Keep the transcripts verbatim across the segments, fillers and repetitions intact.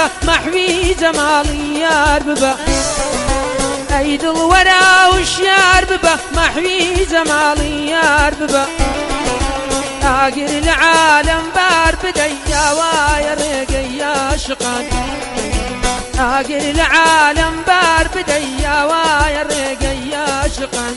ببا محوي جمالي يار ببا أيد الورى والشيار ببا محوي جمالي يار ببا آقر العالم بار بديا واير رقيا شقان آقر العالم بار بديا واير رقيا شقان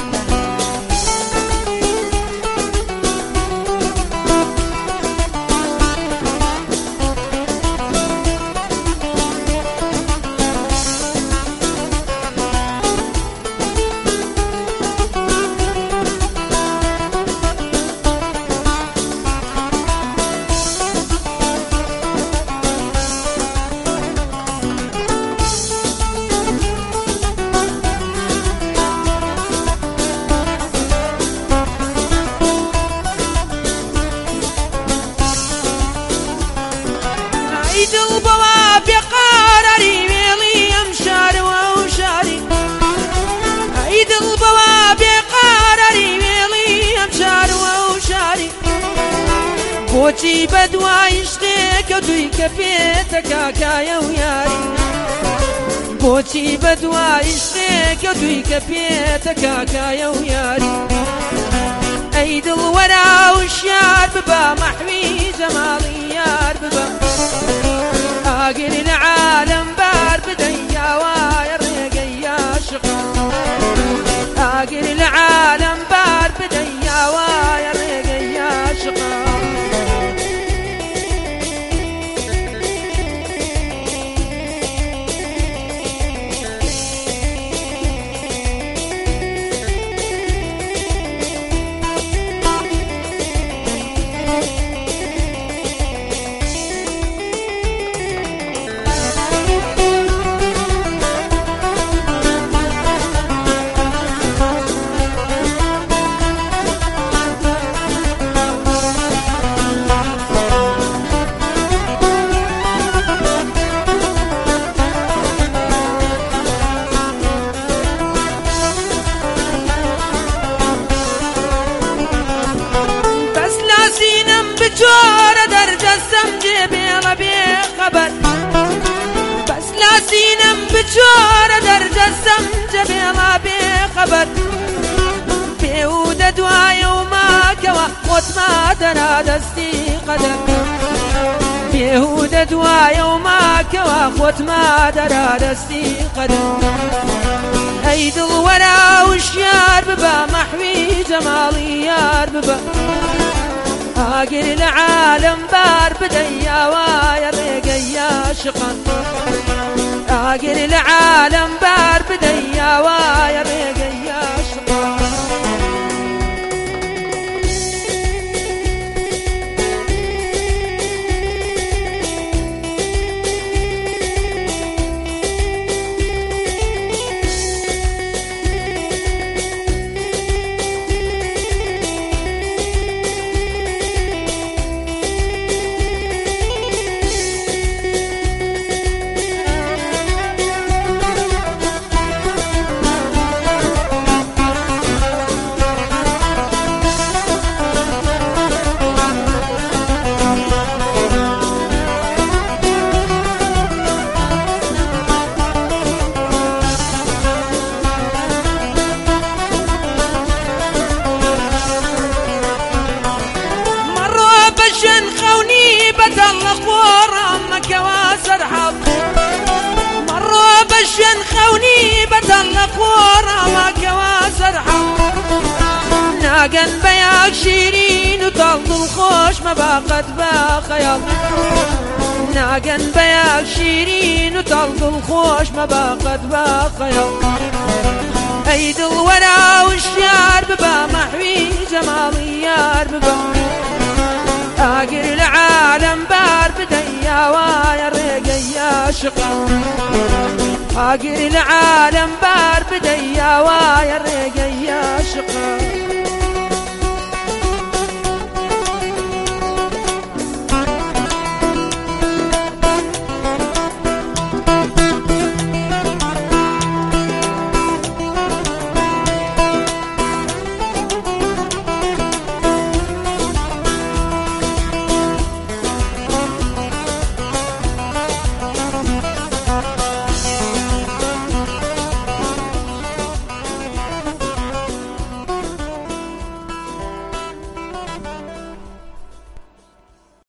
عيد البواب قراري ويلي يمشار ووشاري عيد البواب قراري ويلي يمشار ووشاري بوتي بدوا يشتيك ودوي كفيتك كايا وياري بوتي بدوا يشتيك ودوي كفيتك كايا وياري عيد الورى والشيار ببا محوي جمالي يار ببا آقر العالم بار بديا واير رقيا شقا آقر العالم بار بديا واير رقيا شقا بجورة درجة السمجة بيلا بخبر بس لا سينم بجورة درجة السمجة بيلا بخبر بيودة دواي وما كوا موت ما ترى دستي قدر بيودة دواي وما كوا موت ما ترى دستي قدر عيد الورى والشيار ببا محوي جمالي يار ببا آقر العالم بار بديا واير رقيا شقان آقر العالم بار بديا واير رقيا شقان خوني بتلق ورامك واسر حظ مروا بشن خوني بتلق ورامك واسر حظ ناقن بياك شيرين وطلد الخوش ما باقت باخيال ناقن بياك شيرين وطلد الخوش ما باقت باخيال عيد الورى والشيار ببا محوي جمالي يار ببا آقر العالم بار بديا واير رقيا شقا آقر العالم بار بديا واير رقيا شقا